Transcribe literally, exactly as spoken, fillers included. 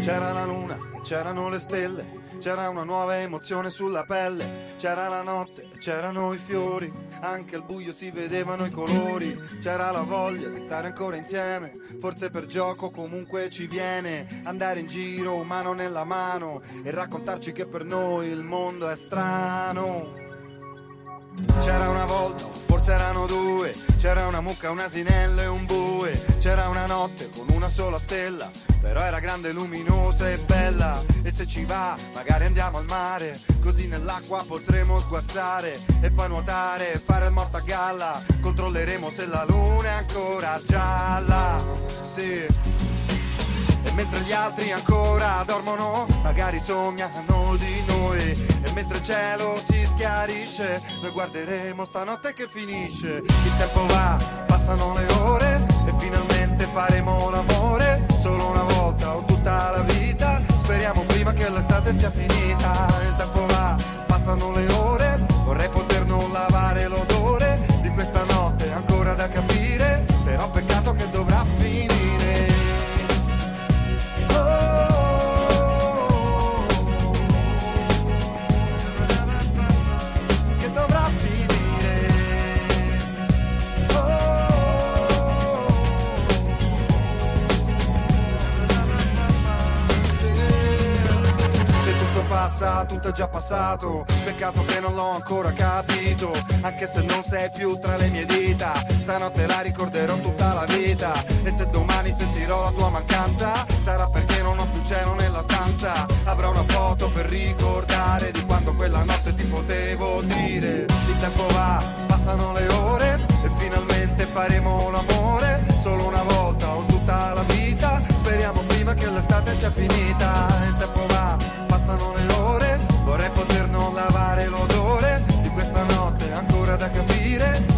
C'era la luna, c'erano le stelle, c'era una nuova emozione sulla pelle, c'era la notte, c'erano i fiori, anche al buio si vedevano i colori, c'era la voglia di stare ancora insieme, forse per gioco comunque ci viene, andare in giro mano nella mano e raccontarci che per noi il mondo è strano. C'era una volta, forse erano due, c'era una mucca, un asinello e un bue, c'era una notte con una sola stella, però era grande, luminosa e bella. E se ci va, magari andiamo al mare, così nell'acqua potremo sguazzare e poi nuotare e fare il morto a galla. Controlleremo se la luna è ancora gialla, sì. E mentre gli altri ancora dormono, magari sognano di noi. E mentre il cielo si schiarisce, noi guarderemo stanotte che finisce. Il tempo va, passano le ore e finalmente faremo l'amore. Solo una volta o tutta la vita, speriamo prima che l'estate sia finita. Il tempo va, passano le ore, vorrei poter non lavare l'odore di questa notte ancora da capire, però peccato che dovrà finire. Tutto è già passato, peccato che non l'ho ancora capito, anche se non sei più tra le mie dita, stanotte la ricorderò tutta la vita. E se domani sentirò la tua mancanza, sarà perché non ho più cielo nella stanza. Avrò una foto per ricordare di quando quella notte ti potevo dire. Il tempo va, passano le ore e finalmente faremo l'amore. Solo una volta o tutta la vita, speriamo prima che l'estate sia finita. Il tempo va, passano le ore, vorrei poter non lavare l'odore di questa notte ancora da capire,